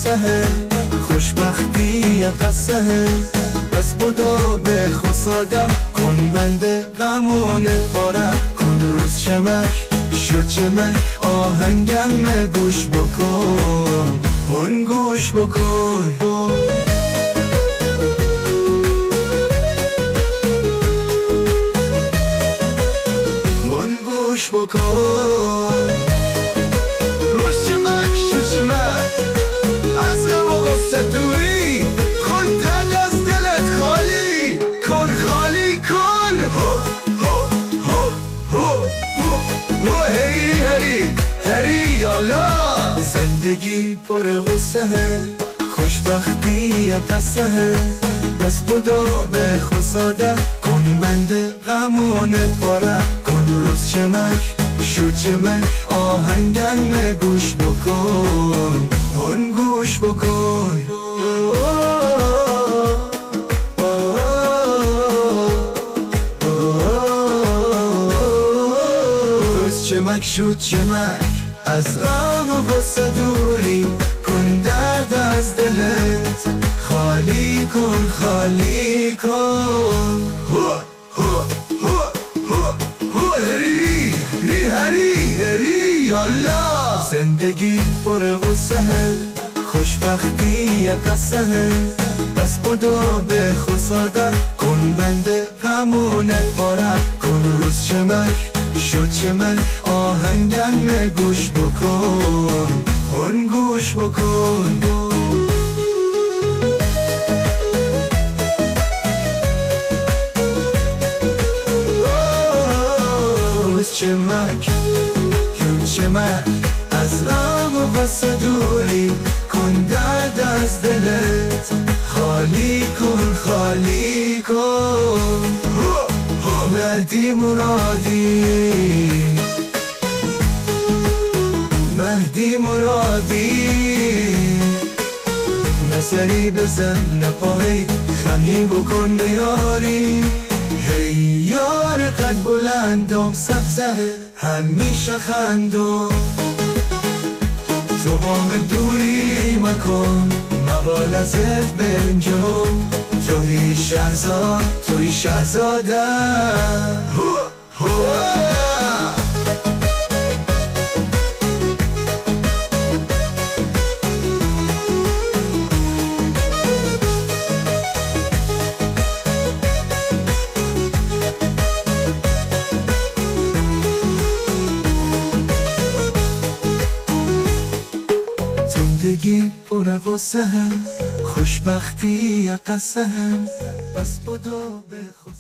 غصه، خوشبختی یه قصه، بس بدا به خسادم کن بنده غمونه بارم کن روز چمک شد چمک آهنگم گوش بکن اون گوش بکن اون گوش بکن روز چمک شد چمک از غم و غصه دوری کن تن از دلت خالی کن خالی کن هری هری هری یالا زندگی پر غصه خوشبختی یه قصه بس بدا به خساده کن بنده غمونه پاره کن روز چمک شو چمک آهنگم گوش بکن اون گوش بکن روز چمک شد چمک از غم و غصه دوری کن درد از دلت خالی کن خالی کن هری هری هری یالا زندگی پر غصه خوشبختی یه قصه بس بدا به خساده کن بنده غمونه پاره کن روز چمک شد چمک آهنگم گوش بکن اون گوش بکن روز چمک شد چمک از غم و غصه دوری کن درد از دلت خالی کن خالی کن مهدی مرادی مهدی مرادی نظری بزن نپایی خمی بکن بیاری هی یار قد بلندم سبزه همیشه خندم تو بام دوری مکن مبالزت بنجم توی شهزاد توی شهزاده زندگی پر غصه خوشبختی یه قصه بس بدا به خود